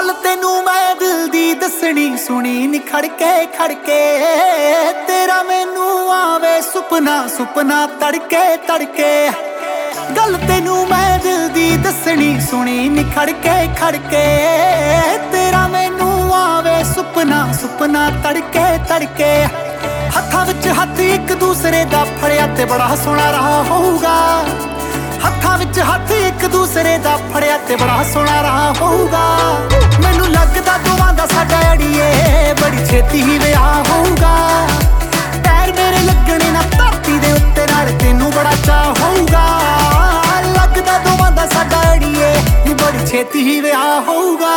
गल तेनू मैं दिल दी दसनी सुनी नी खड़के खड़के तेरा मैनू आवे सुपना सुपना तड़के तड़के। गल तेनू मैं दिल दी दसनी सुनी नी खड़के खड़के तेरा मैनू आवे सुपना सुपना तड़के तड़के। हत्थां विच हत्थ एक दूसरे दा फड़िया ते बड़ा सोहना रहा होऊगा। हत्थां विच हत्थ एक दूसरे दा फड़िया ते बड़ा सोहना रहा होऊगा। मैनू लगदा दोवां दा साडा अड़िए बड़ी छेती ही विआह होऊगा। पैर मेरे लगणे ना धरती दे उत्ते नाल तैनू बड़ा चाऽ होऊगा। लगदा दोवां दा साडा अड़िए बड़ी छेती ही विआह होऊगा।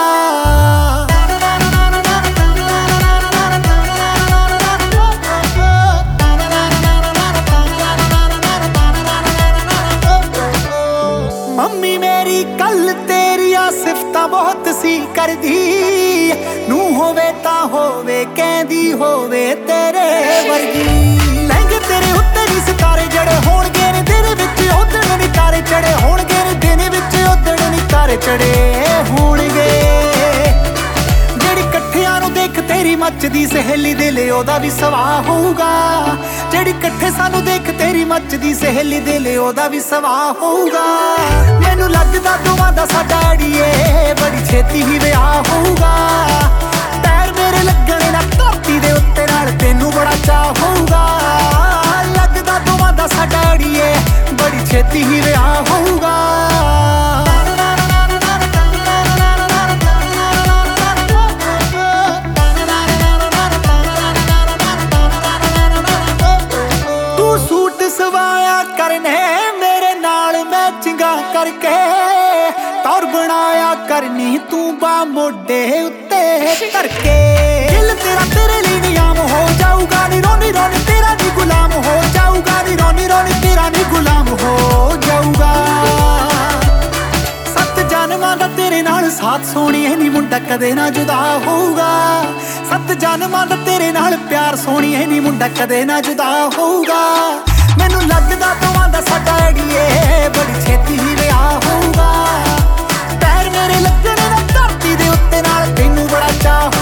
मम्मी मेरी कल तेरिया सिफता बहुत सी कर दी। नू होवे ता होवे कहंदी होवे तेरे वर्गी। लहंगे तेरे उत्ते नी सितारे जड़े होणगे ने दिन विच उधड़ नी तारे चढ़े होणगे ने दिन विच उधड़ नी तारे चढ़े होणगे। जेड़ी कट्ठियां नू देख तेरी मचदी सहेली दे ले ओदा भी सवाह होऊगा। जेड़ी कट्ठे सानू देख तेरी मचदी सहेली दे ले ओदा भी सवाह होऊगा। मैनू लगदा दोवां दा साडा अड़िए बड़ी छेती ही विआह होऊगा। पैर मेरे लगणे ना धरती दे उत्ते नाल तैनू बड़ा चाऽ होऊगा। लगदा दोवां दा साडा अड़िए बड़ी छेती ही विआह होऊगा। करने मेरे नाल मैचिंगा करके तौर बनाया करनी तू बा मोढे उत्ते करके। दिल तेरा तेरे लिए नियाम हो जाऊगा नी रोनी रोनी तेरा नी गुलाम हो जाऊगा नी रोनी रोनी तेरा नी गुलाम हो जाऊगा। सत जन्मां दा तेरे नाल साथ सोहणीए नी मुंडा कदे ना जुदा होऊगा। सत जन्मां दा तेरे नाल प्यार सोहणीए नी मुंडा कदे ना जुदा होऊगा। मैनू लगदा दोवां दा साडा अड़िए बड़ी छेती ही विआह होऊगा। पैर मेरे लगणे ना धरती दे उत्ते नाल तैनू बड़ा चाऽ